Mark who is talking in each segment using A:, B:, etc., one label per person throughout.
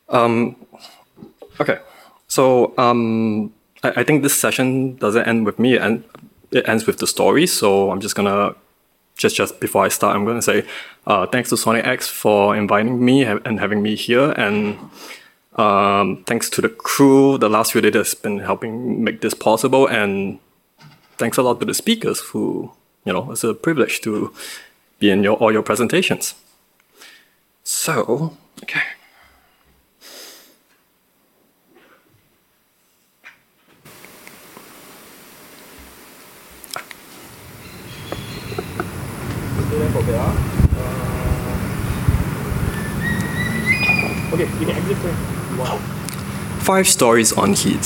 A: Okay, so I think this session doesn't end with me, and it ends with the story. So I'm just gonna just before I start, I'm gonna say thanks to Sonic X for inviting me and having me here, and thanks to the crew, the last few days that's been helping make this possible, and thanks a lot to the speakers who, it's a privilege to be in all your presentations. So, okay. Okay, you can exit first. 5 stories on heat.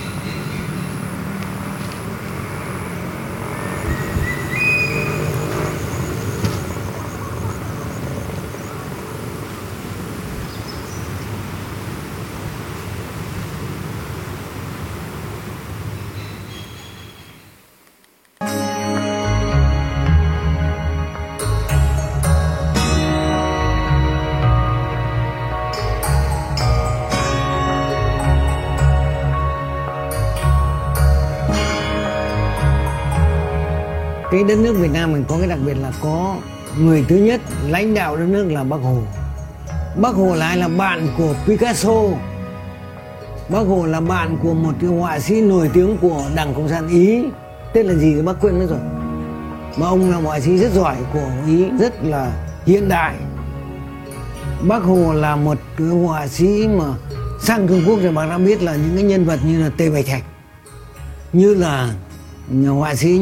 B: Cái đất nước Việt Nam mình có cái đặc biệt là có người thứ nhất lãnh đạo đất nước là Bác Hồ. Bác Hồ là ai? Là bạn của Picasso. Bác Hồ là bạn của một cái họa sĩ nổi tiếng của Đảng Cộng sản Ý. Tên là gì thì bác quên mất rồi. Mà ông là họa sĩ rất giỏi của Ý, rất là hiện đại. Bác Hồ là một cái họa sĩ mà sang Trung Quốc thì bạn đã biết là những cái nhân vật như là Tề Bạch Thạch, như là nhà họa sĩ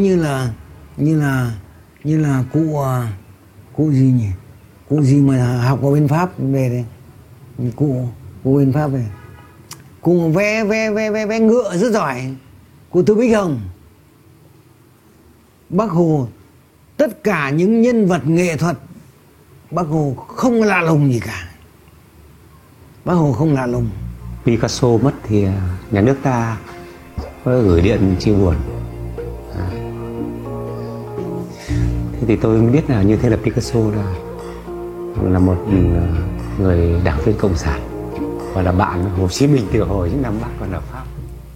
B: như là cụ gì nhỉ, cụ gì mà học ở bên Pháp về đây, cụ bên Pháp về, cụ vẽ ngựa rất giỏi, cụ Từ Bích Hồng. Bác Hồ tất cả những nhân vật nghệ thuật Bác Hồ không lạ lùng gì cả. Bác Hồ không lạ lùng.
C: Picasso mất thì nhà nước ta có gửi điện chia buồn. Thế thì tôi mới biết là như thế là Picasso là một người đảng viên cộng sản và là bạn Hồ Chí Minh từ hồi những năm Bác còn ở Pháp.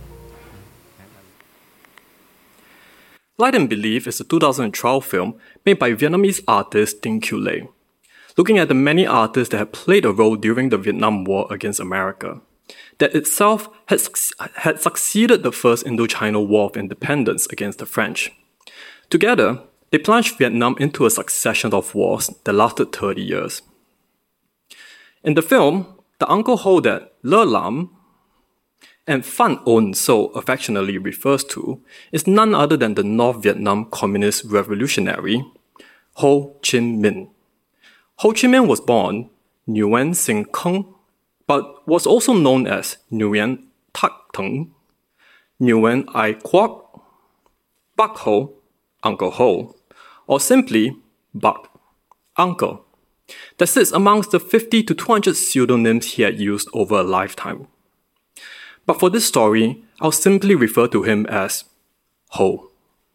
A: Light and Belief is a 2012 film made by Vietnamese artist Dinh Q Lê, looking at the many artists that have played a role during the Vietnam War against America, that itself had succeeded the first Indochina War of Independence against the French. Together, they plunged Vietnam into a succession of wars that lasted 30 years. In the film, the Uncle Ho that Le Lam and Phan On so affectionately refers to is none other than the North Vietnam communist revolutionary Ho Chi Minh. Ho Chi Minh was born Nguyen Sinh Khong, but was also known as Nguyen Thach Thung, Nguyen Ai Quoc, Bác Ho, Uncle Ho, or simply Bác, Uncle, that sits amongst the 50 to 200 pseudonyms he had used over a lifetime. But for this story, I'll simply refer to him as Ho.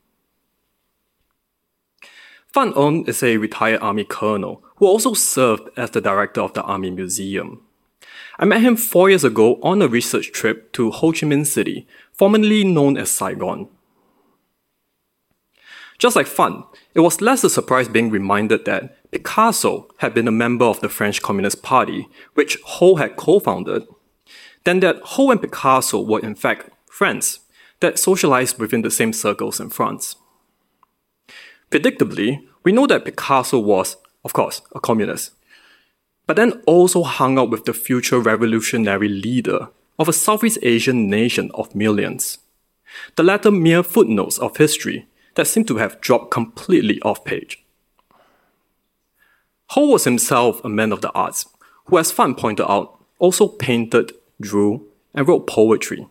A: Phan On is a retired Army colonel who also served as the director of the Army Museum. I met him 4 years ago on a research trip to Ho Chi Minh City, formerly known as Saigon. Just like Phan, it was less a surprise being reminded that Picasso had been a member of the French Communist Party, which Ho had co-founded, than that Ho and Picasso were in fact friends that socialized within the same circles in France. Predictably, we know that Picasso was, of course, a communist, but then also hung out with the future revolutionary leader of a Southeast Asian nation of millions. The latter mere footnotes of history that seem to have dropped completely off page. Ho was himself a man of the arts, who, as Phan pointed out, also painted, drew, and wrote poetry.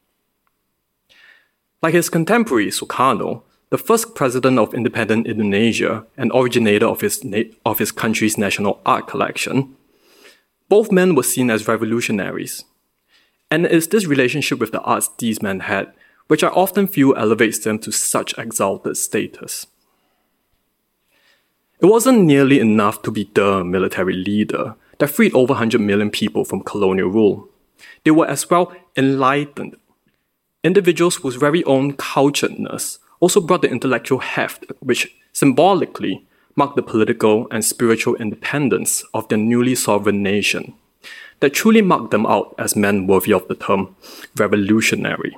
A: Like his contemporary Sukarno, the first president of independent Indonesia and originator of his country's national art collection, both men were seen as revolutionaries. And it is this relationship with the arts these men had which I often feel elevates them to such exalted status. It wasn't nearly enough to be the military leader that freed over 100 million people from colonial rule. They were as well enlightened. Individuals whose very own culturedness also brought the intellectual heft which symbolically marked the political and spiritual independence of their newly sovereign nation, that truly marked them out as men worthy of the term revolutionary.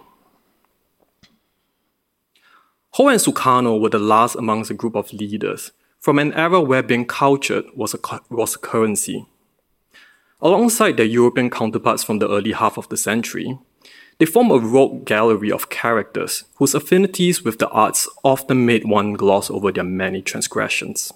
A: Ho and Sukarno were the last amongst a group of leaders from an era where being cultured was a currency. Alongside their European counterparts from the early half of the century, they form a rogue gallery of characters whose affinities with the arts often made one gloss over their many transgressions.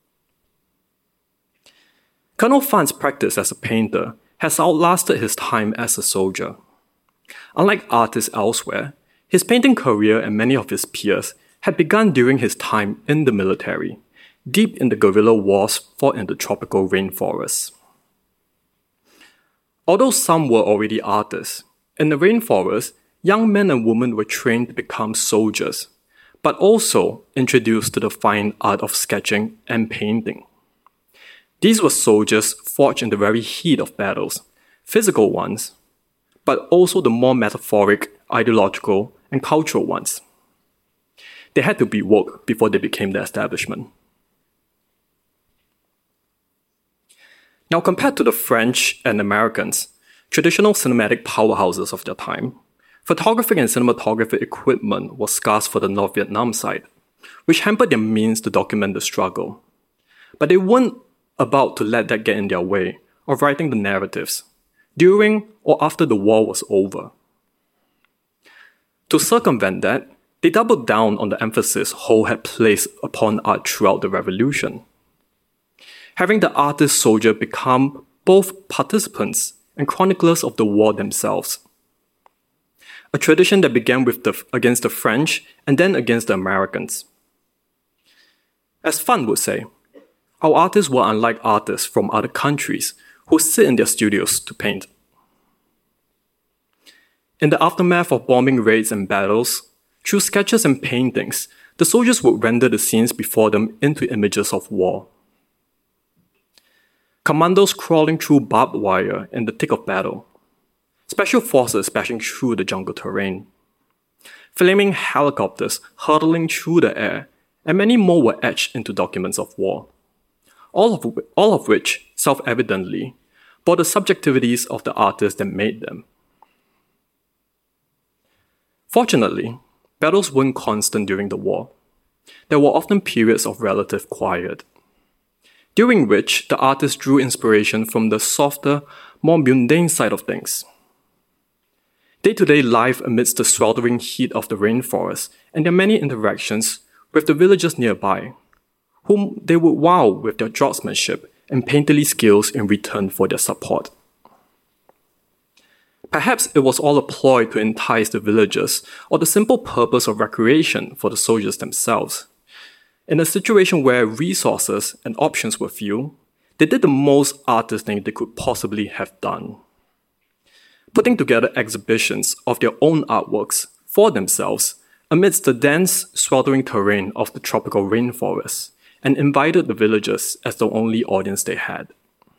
A: Colonel Phan's practice as a painter has outlasted his time as a soldier. Unlike artists elsewhere, his painting career and many of his peers had begun during his time in the military, deep in the guerrilla wars fought in the tropical rainforests. Although some were already artists, in the rainforest, young men and women were trained to become soldiers, but also introduced to the fine art of sketching and painting. These were soldiers forged in the very heat of battles, physical ones, but also the more metaphoric, ideological, and cultural ones. They had to be woke before they became the establishment. Now, compared to the French and Americans, traditional cinematic powerhouses of their time, photographic and cinematographic equipment was scarce for the North Vietnam side, which hampered their means to document the struggle. But they weren't about to let that get in their way of writing the narratives, during or after the war was over. To circumvent that, they doubled down on the emphasis Ho had placed upon art throughout the revolution, having the artist-soldier become both participants and chroniclers of the war themselves. A tradition that began against the French and then against the Americans. As Phan would say, our artists were unlike artists from other countries who sit in their studios to paint. In the aftermath of bombing raids and battles, through sketches and paintings, the soldiers would render the scenes before them into images of war. Commandos crawling through barbed wire in the thick of battle, special forces bashing through the jungle terrain, flaming helicopters hurtling through the air, and many more were etched into documents of war, all of which, self-evidently, bore the subjectivities of the artists that made them. Fortunately, battles weren't constant during the war. There were often periods of relative quiet, during which the artist drew inspiration from the softer, more mundane side of things. Day-to-day life amidst the sweltering heat of the rainforest and their many interactions with the villagers nearby, whom they would wow with their draughtsmanship and painterly skills in return for their support. Perhaps it was all a ploy to entice the villagers or the simple purpose of recreation for the soldiers themselves. In a situation where resources and options were few, they did the most artist thing they could possibly have done, putting together exhibitions of their own artworks for themselves amidst the dense, sweltering terrain of the tropical rainforest, and invited the villagers as the only audience they had.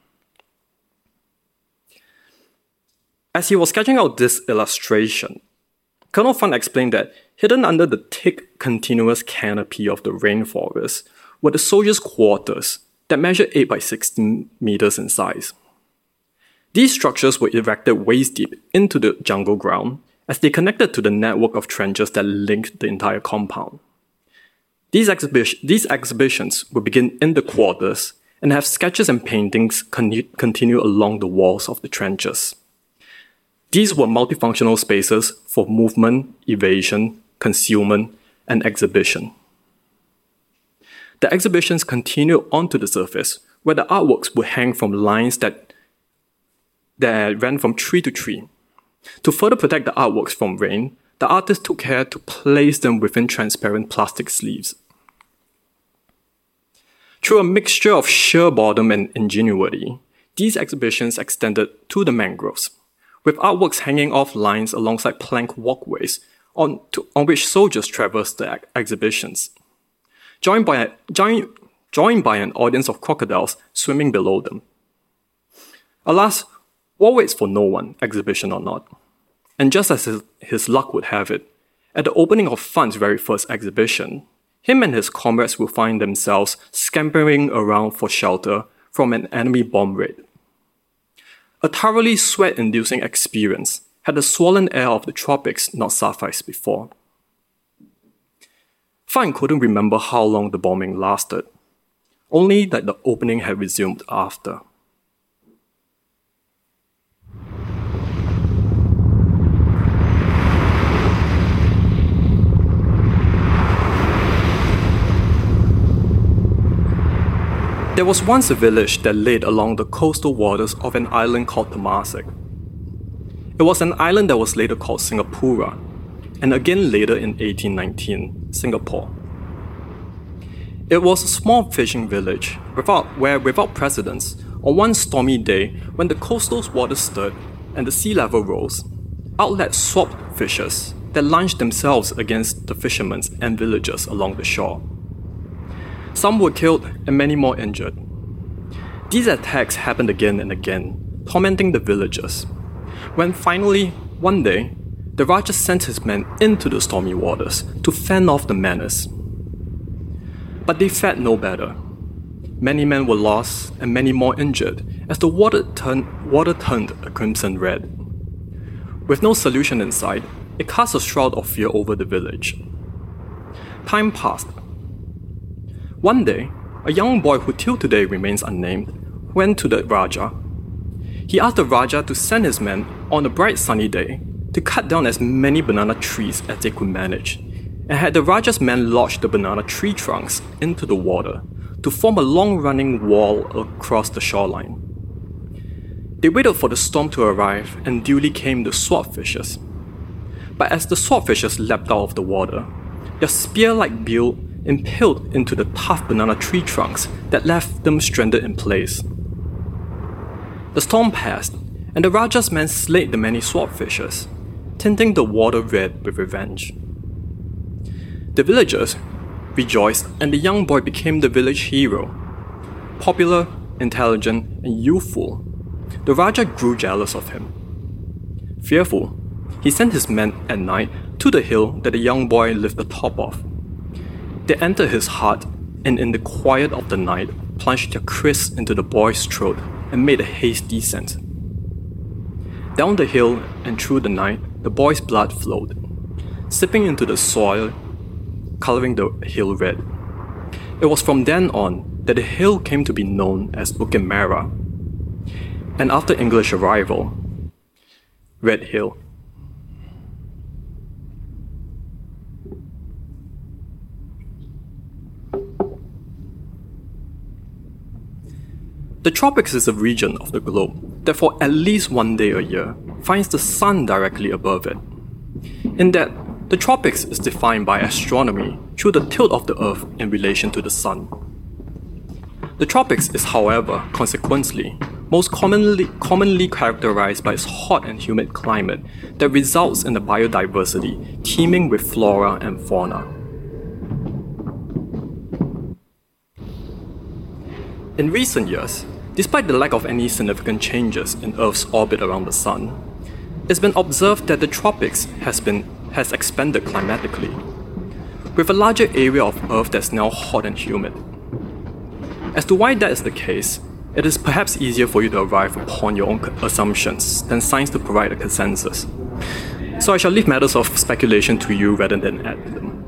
A: As he was sketching out this illustration, Colonel Phan explained that hidden under the thick, continuous canopy of the rainforest were the soldiers' quarters that measured 8 by 16 meters in size. These structures were erected waist deep into the jungle ground as they connected to the network of trenches that linked the entire compound. These exhibitions would begin in the quarters and have sketches and paintings continue along the walls of the trenches. These were multifunctional spaces for movement, evasion, concealment, and exhibition. The exhibitions continued onto the surface, where the artworks would hang from lines that ran from tree to tree. To further protect the artworks from rain, the artist took care to place them within transparent plastic sleeves. Through a mixture of sheer boredom and ingenuity, these exhibitions extended to the mangroves, with artworks hanging off lines alongside plank walkways on which soldiers traversed the exhibitions, joined by an audience of crocodiles swimming below them. Alas, war waits for no one, exhibition or not. And just as his luck would have it, at the opening of Fun's very first exhibition, him and his comrades will find themselves scampering around for shelter from an enemy bomb raid. A thoroughly sweat-inducing experience had the swollen air of the tropics not sufficed before. Fun couldn't remember how long the bombing lasted, only that the opening had resumed after. There was once a village that laid along the coastal waters of an island called Temasek. It was an island that was later called Singapura, and again later in 1819, Singapore. It was a small fishing village without precedence, on one stormy day when the coastal waters stirred and the sea level rose, out let swamp fishers that launched themselves against the fishermen and villagers along the shore. Some were killed and many more injured. These attacks happened again and again, tormenting the villagers, when finally, one day, the Raja sent his men into the stormy waters to fend off the menace. But they fared no better. Many men were lost and many more injured as the water turned a crimson red. With no solution in sight, it cast a shroud of fear over the village. Time passed. One day, a young boy who till today remains unnamed went to the Raja. He asked the Raja to send his men on a bright sunny day to cut down as many banana trees as they could manage, and had the Raja's men lodge the banana tree trunks into the water to form a long-running wall across the shoreline. They waited for the storm to arrive and duly came the swordfishers. But as the swordfishers leapt out of the water, their spear-like bill impaled into the tough banana tree trunks that left them stranded in place. The storm passed, and the Raja's men slayed the many swordfishers, tinting the water red with revenge. The villagers rejoiced, and the young boy became the village hero. Popular, intelligent, and youthful, the Raja grew jealous of him. Fearful, he sent his men at night to the hill that the young boy lived atop of. They entered his hut and in the quiet of the night plunged their kris into the boy's throat and made a hasty descent. Down the hill and through the night, the boy's blood flowed, seeping into the soil, coloring the hill red. It was from then on that the hill came to be known as Bukit Merah, and after English arrival, Red Hill. The tropics is a region of the globe that for at least one day a year finds the sun directly above it. In that, the tropics is defined by astronomy through the tilt of the Earth in relation to the sun. The tropics is, however, consequently, most commonly characterized by its hot and humid climate that results in a biodiversity teeming with flora and fauna. In recent years, despite the lack of any significant changes in Earth's orbit around the Sun, it's been observed that the tropics has expanded climatically, with a larger area of Earth that's now hot and humid. As to why that is the case, it is perhaps easier for you to arrive upon your own assumptions than science to provide a consensus. So I shall leave matters of speculation to you rather than add to them.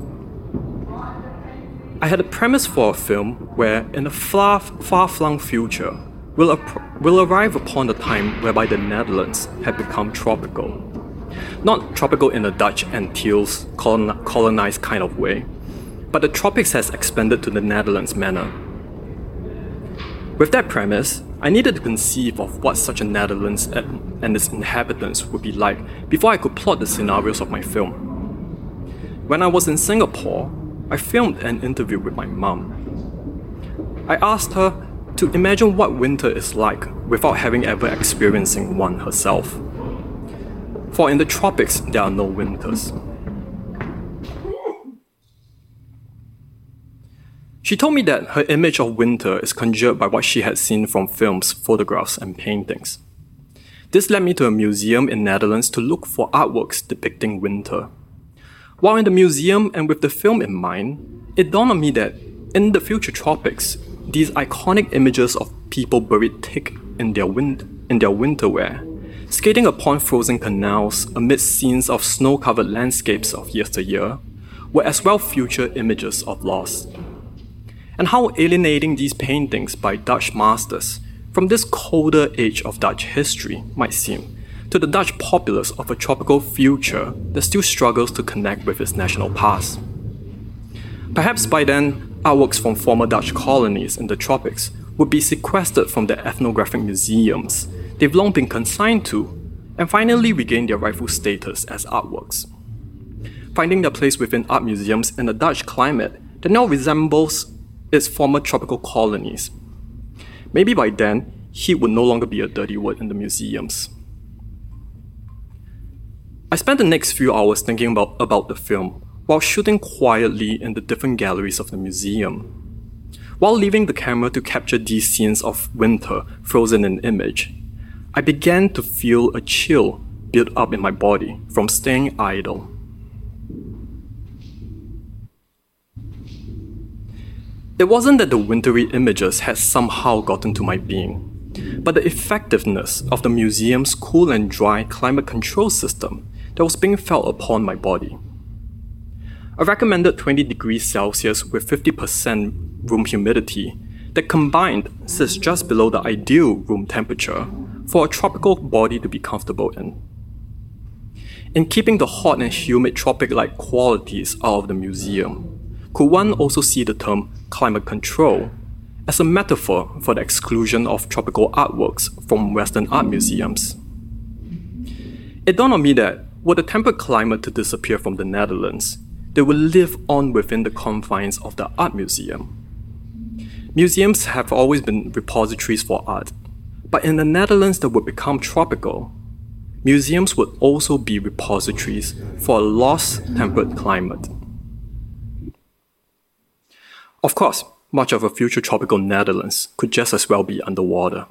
A: I had a premise for a film where, in a far-flung future, we'll arrive upon a time whereby the Netherlands had become tropical. Not tropical in a Dutch Antilles colonized kind of way, but the tropics has expanded to the Netherlands manner. With that premise, I needed to conceive of what such a Netherlands and its inhabitants would be like before I could plot the scenarios of my film. When I was in Singapore, I filmed an interview with my mum. I asked her to imagine what winter is like without having ever experiencing one herself. For in the tropics, there are no winters. She told me that her image of winter is conjured by what she had seen from films, photographs, and paintings. This led me to a museum in Netherlands to look for artworks depicting winter. While in the museum and with the film in mind, it dawned on me that in the future tropics, these iconic images of people buried thick in their winter wear, skating upon frozen canals amidst scenes of snow-covered landscapes of yesteryear, were as well future images of loss. And how alienating these paintings by Dutch masters from this colder age of Dutch history might seem to the Dutch populace of a tropical future that still struggles to connect with its national past. Perhaps by then, artworks from former Dutch colonies in the tropics would be sequestered from their ethnographic museums they've long been consigned to, and finally regain their rightful status as artworks. Finding their place within art museums in a Dutch climate that now resembles its former tropical colonies. Maybe by then, heat would no longer be a dirty word in the museums. I spent the next few hours thinking about the film, while shooting quietly in the different galleries of the museum. While leaving the camera to capture these scenes of winter frozen in image, I began to feel a chill build up in my body from staying idle. It wasn't that the wintry images had somehow gotten to my being, but the effectiveness of the museum's cool and dry climate control system that was being felt upon my body. A recommended 20 degrees Celsius with 50% room humidity that combined sits just below the ideal room temperature for a tropical body to be comfortable in. In keeping the hot and humid tropic-like qualities out of the museum, could one also see the term climate control as a metaphor for the exclusion of tropical artworks from Western art museums? It dawned on me that were the temperate climate to disappear from the Netherlands, they will live on within the confines of the art museum. Museums have always been repositories for art, but in the Netherlands that would become tropical, museums would also be repositories for a lost temperate climate. Of course, much of a future tropical Netherlands could just as well be underwater.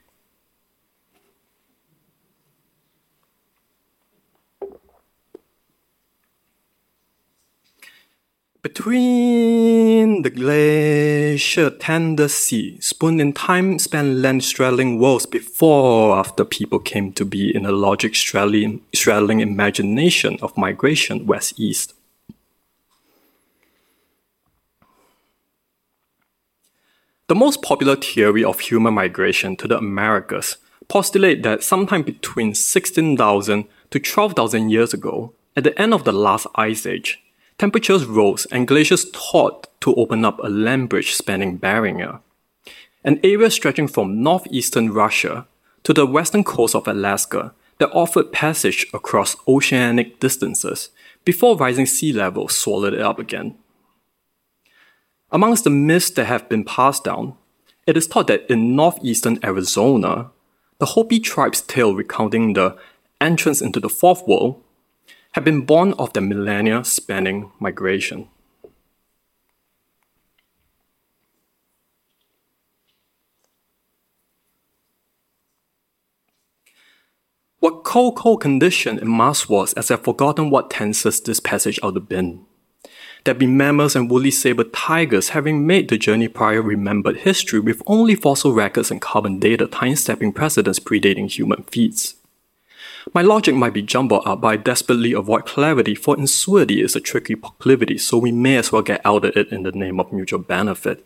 A: Between the glacier tender sea, spoon in time span land straddling worlds before or after people came to be in a logic straddling imagination of migration west-east. The most popular theory of human migration to the Americas postulate that sometime between 16,000 to 12,000 years ago, at the end of the last ice age, temperatures rose and glaciers thawed to open up a land bridge spanning Bering, an area stretching from northeastern Russia to the western coast of Alaska that offered passage across oceanic distances before rising sea levels swallowed it up again. Amongst the myths that have been passed down, it is thought that in northeastern Arizona, the Hopi tribe's tale recounting the entrance into the fourth world had been born of the millennia-spanning migration. What cold condition in Mars was as I've forgotten what tenses this passage out the bin. There'd be mammals and woolly saber tigers having made the journey prior remembered history with only fossil records and carbon data time-stepping precedents predating human feats. My logic might be jumbled up, but I desperately avoid clarity, for insuity is a tricky proclivity, so we may as well get out of it in the name of mutual benefit.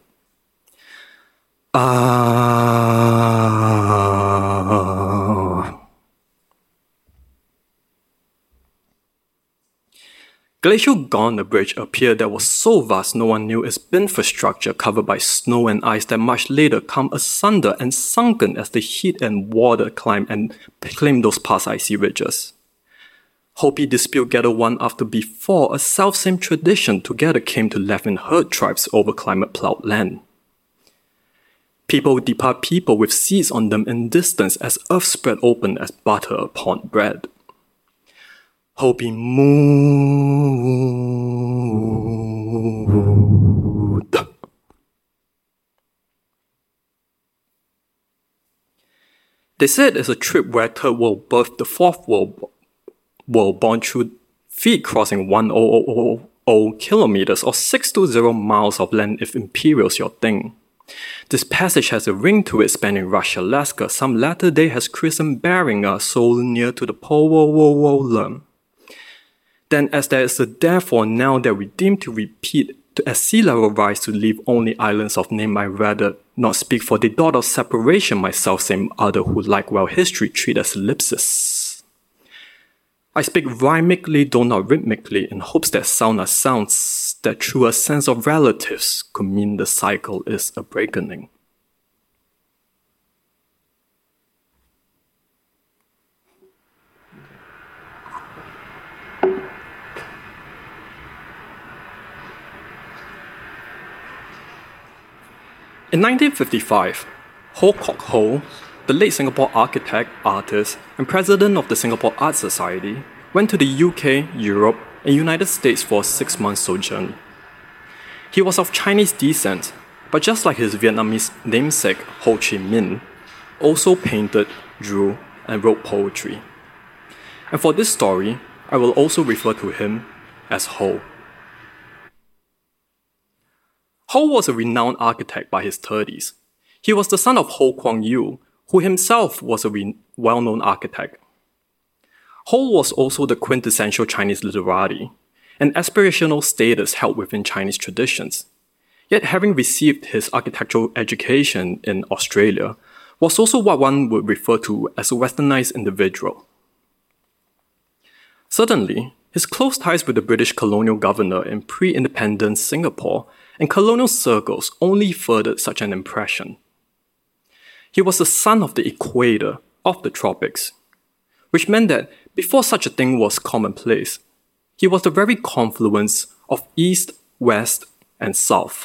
A: Glacial Gondar Bridge appeared that was so vast no one knew its infrastructure covered by snow and ice that much later come asunder and sunken as the heat and water climbed and claimed those past icy ridges. Hopi dispute gather one after before a self-same tradition together came to live in herd tribes over climate-plowed land. People depart people with seeds on them in distance as earth spread open as butter upon bread. Hopi moved. They said it's a trip where Third World birthed the Fourth World born through feet crossing 1,000 kilometers or 620 miles of land if imperial's your thing. This passage has a ring to it spanning Russia, Alaska. Some latter day has christened Bering, so near to the pole. Then as there is a therefore now that we deem to repeat, as sea level rise to leave only islands of name, I rather not speak for the thought of separation myself, same other who like well history treat as ellipsis. I speak rhymically, though not rhythmically, in hopes that sound are sounds that through a sense of relatives could mean the cycle is a breakening. In 1955, Ho Kok Ho, the late Singapore architect, artist, and president of the Singapore Art Society, went to the UK, Europe, and United States for a 6-month sojourn. He was of Chinese descent, but just like his Vietnamese namesake Ho Chi Minh, also painted, drew, and wrote poetry. And for this story, I will also refer to him as Ho. Ho was a renowned architect by his 30s. He was the son of Ho Kwang Yew, who himself was a well-known architect. Ho was also the quintessential Chinese literati, an aspirational status held within Chinese traditions. Yet having received his architectural education in Australia, was also what one would refer to as a westernized individual. Certainly, his close ties with the British colonial governor in pre-independence Singapore and colonial circles only furthered such an impression. He was the son of the equator, of the tropics, which meant that before such a thing was commonplace, he was the very confluence of East, West, and South.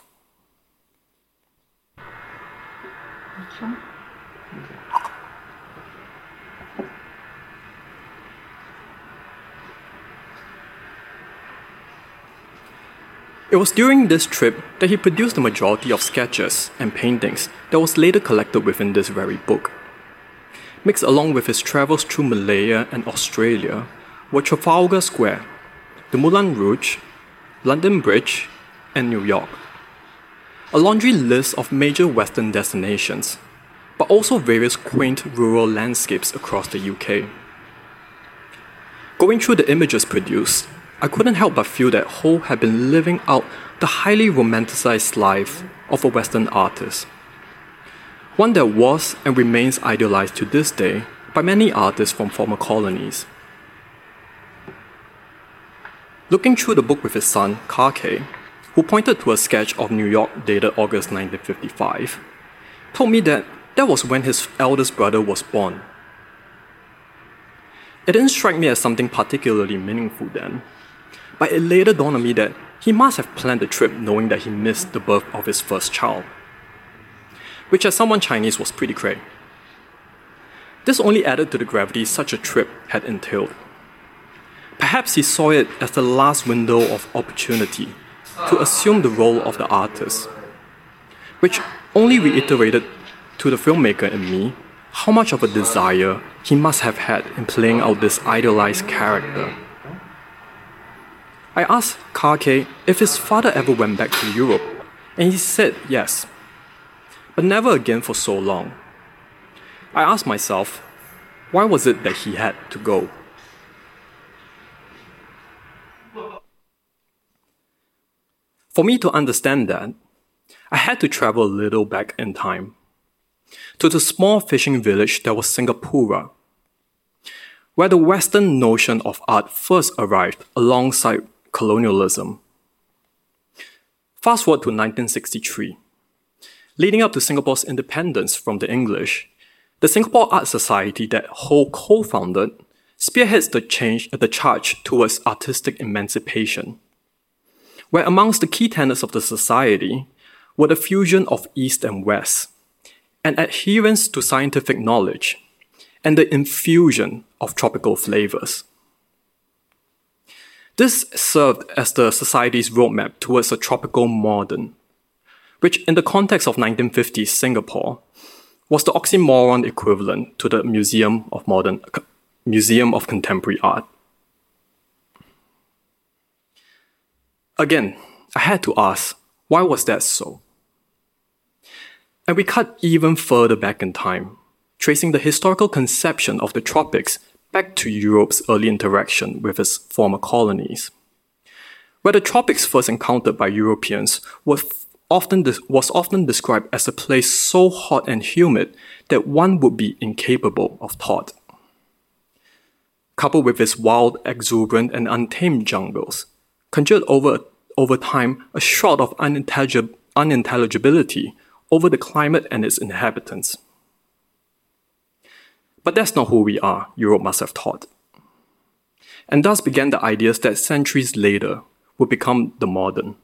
A: It was during this trip that he produced the majority of sketches and paintings that was later collected within this very book. Mixed along with his travels through Malaya and Australia were Trafalgar Square, the Moulin Rouge, London Bridge, and New York. A laundry list of major Western destinations, but also various quaint rural landscapes across the UK. Going through the images produced, I couldn't help but feel that Ho had been living out the highly romanticized life of a Western artist. One that was and remains idealized to this day by many artists from former colonies. Looking through the book with his son, Kake, who pointed to a sketch of New York dated August 1955, told me that was when his eldest brother was born. It didn't strike me as something particularly meaningful then, but it later dawned on me that he must have planned the trip knowing that he missed the birth of his first child, which as someone Chinese was pretty cray. This only added to the gravity such a trip had entailed. Perhaps he saw it as the last window of opportunity to assume the role of the artist, which only reiterated to the filmmaker in me how much of a desire he must have had in playing out this idealized character. I asked Kake if his father ever went back to Europe, and he said yes, but never again for so long. I asked myself, why was it that he had to go? For me to understand that, I had to travel a little back in time, to the small fishing village that was Singapura, where the Western notion of art first arrived alongside colonialism. Fast forward to 1963. Leading up to Singapore's independence from the English, the Singapore Art Society that Ho co-founded spearheads the charge towards artistic emancipation, where amongst the key tenets of the society were the fusion of East and West, and adherence to scientific knowledge, and the infusion of tropical flavors. This served as the society's roadmap towards a tropical modern, which in the context of 1950s Singapore was the oxymoron equivalent to the Museum of Contemporary Art. Again, I had to ask, why was that so? And we cut even further back in time, tracing the historical conception of the tropics back to Europe's early interaction with its former colonies. Where the tropics first encountered by Europeans was often described as a place so hot and humid that one would be incapable of thought. Coupled with its wild, exuberant, and untamed jungles, conjured over time a shroud of unintelligibility over the climate and its inhabitants. But that's not who we are, Europe must have thought. And thus began the ideas that centuries later would become the modern.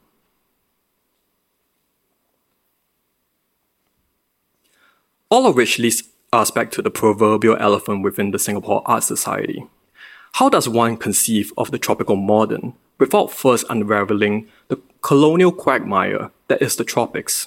A: All of which leads us back to the proverbial elephant within the Singapore Art Society. How does one conceive of the tropical modern without first unraveling the colonial quagmire that is the tropics?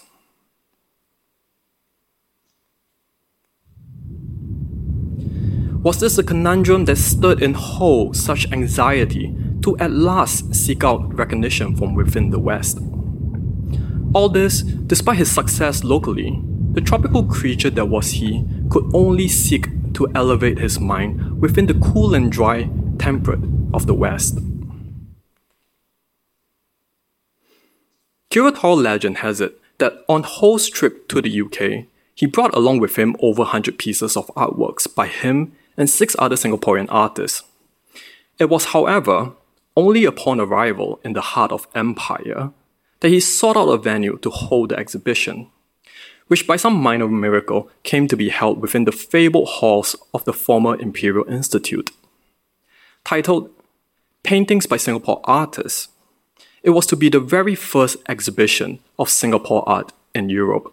A: Was this a conundrum that stirred in Ho such anxiety to at last seek out recognition from within the West? All this, despite his success locally, the tropical creature that was he could only seek to elevate his mind within the cool and dry temperate of the West. Curatorial legend has it that on Ho's trip to the UK, he brought along with him over 100 pieces of artworks by him and 6 other Singaporean artists. It was, however, only upon arrival in the heart of Empire that he sought out a venue to hold the exhibition, which by some minor miracle came to be held within the fabled halls of the former Imperial Institute. Titled Paintings by Singapore Artists, it was to be the very first exhibition of Singapore art in Europe.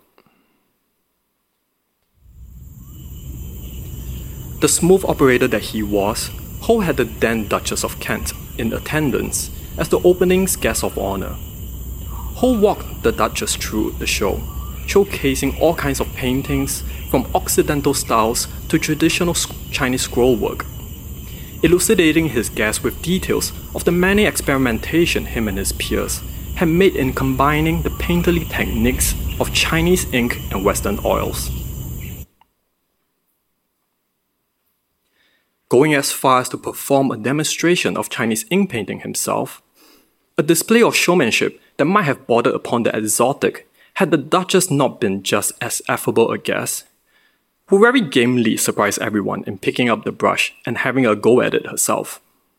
A: The smooth operator that he was, Ho had the then Duchess of Kent in attendance as the opening's guest of honor. Ho walked the Duchess through the show, showcasing all kinds of paintings from Occidental styles to traditional Chinese scrollwork, elucidating his guests with details of the many experimentations him and his peers had made in combining the painterly techniques of Chinese ink and Western oils. Going as far as to perform a demonstration of Chinese ink painting himself, a display of showmanship that might have bordered upon the exotic had the Duchess not been just as affable a guest, who very gamely surprised everyone in picking up the brush and having a go at it herself.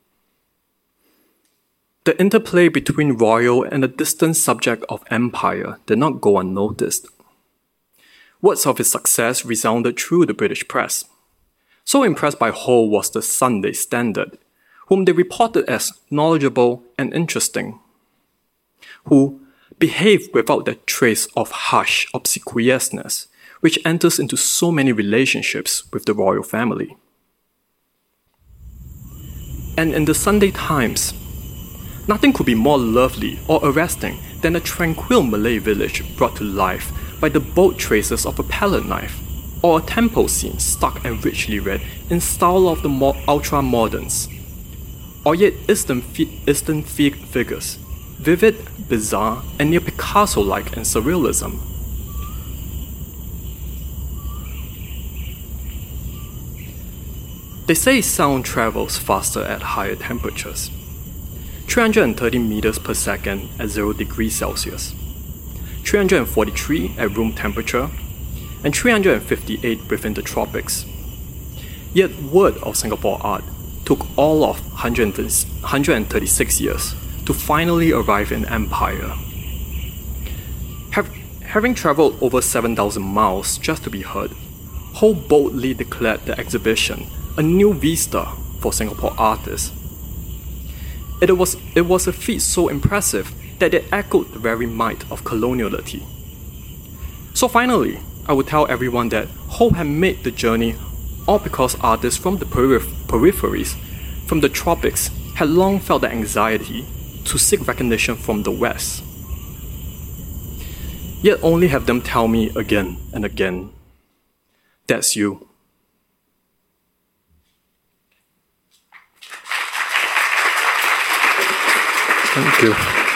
A: The interplay between royal and the distant subject of empire did not go unnoticed. Words of his success resounded through the British press. So impressed by Ho was the Sunday Standard, whom they reported as knowledgeable and interesting, who behaved without that trace of harsh obsequiousness which enters into so many relationships with the royal family. And in the Sunday Times, nothing could be more lovely or arresting than a tranquil Malay village brought to life by the bold traces of a palette knife, or a temple scene stark and richly read in style of the ultra-moderns, or yet Eastern figures, vivid, bizarre, and near Picasso-like in surrealism. They say sound travels faster at higher temperatures, 330 meters per second at 0 degrees Celsius, 343 at room temperature, and 358 within the tropics. Yet word of Singapore art took all of 136 years to finally arrive in Empire. Having travelled over 7,000 miles just to be heard, Ho boldly declared the exhibition a new vista for Singapore artists. It was a feat so impressive that it echoed the very might of coloniality. So finally, I would tell everyone that Ho had made the journey all because artists from the peripheries, from the tropics, had long felt the anxiety to seek recognition from the West. Yet only have them tell me again and again, That's you. Thank you.